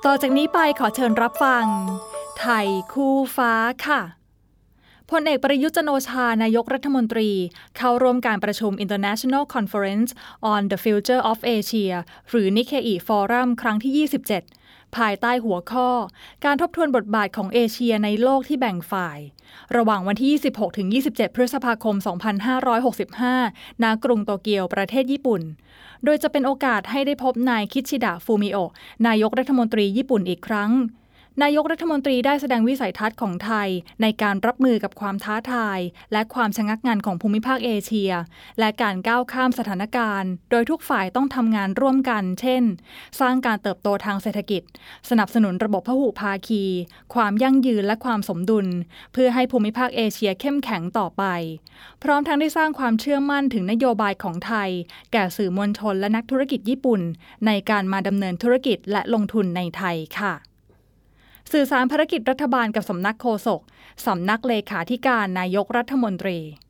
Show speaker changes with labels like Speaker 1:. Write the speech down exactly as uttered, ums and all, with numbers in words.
Speaker 1: ต่อจากนี้ไปขอเชิญรับฟังไทยคู่ฟ้าค่ะพลเอกประยุทธ์จันทร์โอชานายกรัฐมนตรีเข้าร่วมการประชุม International Conference on the Future of Asia หรือ Nikkei Forum ครั้งที่ ยี่สิบเจ็ด ภายใต้หัวข้อการทบทวนบทบาทของเอเชียในโลกที่แบ่งฝ่ายระหว่างวันที่ ยี่สิบหกถึงยี่สิบเจ็ด พฤษภาคม สองพันห้าร้อยหกสิบห้า ณ กรุงโตเกียวประเทศญี่ปุ่นโดยจะเป็นโอกาสให้ได้พบนายคิชิดะฟูมิโอะนายกรัฐมนตรีญี่ปุ่นอีกครั้งนายกรัฐมนตรีได้แสดงวิสัยทัศน์ของไทยในการรับมือกับความท้าทายและความชะงักงันของภูมิภาคเอเชียและการก้าวข้ามสถานการณ์โดยทุกฝ่ายต้องทำงานร่วมกันเช่นสร้างการเติบโตทางเศรษฐกิจสนับสนุนระบบพหุภาคีความยั่งยืนและความสมดุลเพื่อให้ภูมิภาคเอเชียเข้มแข็งต่อไปพร้อมทั้งได้สร้างความเชื่อมั่นถึงนโยบายของไทยแก่สื่อมวลชนและนักธุรกิจญี่ปุ่นในการมาดำเนินธุรกิจและลงทุนในไทยค่ะสื่อสารภารกิจรัฐบาลกับสำนักโฆษกสำนักเลขาธิการนายกรัฐมนตรี